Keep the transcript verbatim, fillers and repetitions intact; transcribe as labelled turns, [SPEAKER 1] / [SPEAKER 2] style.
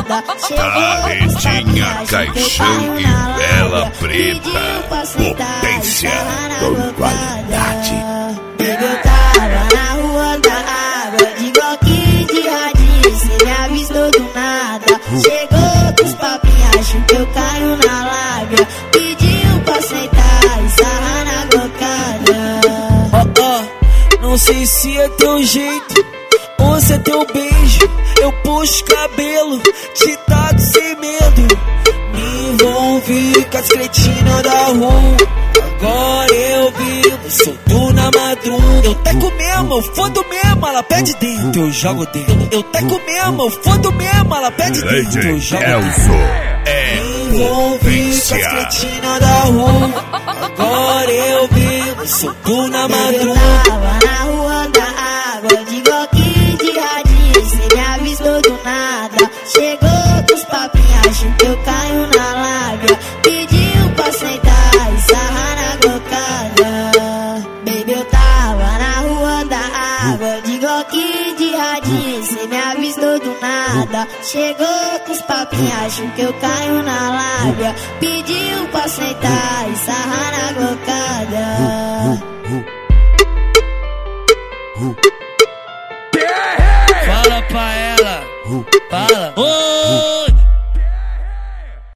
[SPEAKER 1] nada.
[SPEAKER 2] Carretinha, caixão e vela preta. Potência com qualidade.
[SPEAKER 1] Eu tava na rua da água, de Glock de radinho, cê me avistou do nada. Chegou com os papinhos, acho que eu caio na lábia. Pediu pra sentar e sarrar na glocada.
[SPEAKER 3] Ó, ó, não sei se é teu jeito ou se é teu beijo. Eu puxo cabelo, te taco sem medo. Me envolvi com as cretinas da rua. Agora eu vivo, solto na madruga. Eu teco mesmo, eu fodo mesmo, ela pede dentro, eu jogo dentro. Eu teco mesmo, eu fodo mesmo, ela pede dentro, eu jogo dentro.
[SPEAKER 2] É
[SPEAKER 3] Me envolvi com as cretinas da rua. Agora eu vivo, solto na madruga.
[SPEAKER 1] Eu tava na rua da água, de Glock de radinho, cê me avistou do nada. Chegou com os papinhos, acho que eu caio na lábia. Pediu pra sentar e sarrar na glocada. Baby, eu tava na rua da água, de Glock de radinho, cê me avistou do nada. Chegou com os papinhos, acho que eu caio na lábia. Pediu pra sentar e sarrar na glocada.
[SPEAKER 3] Fala pra ela, fala. Ô,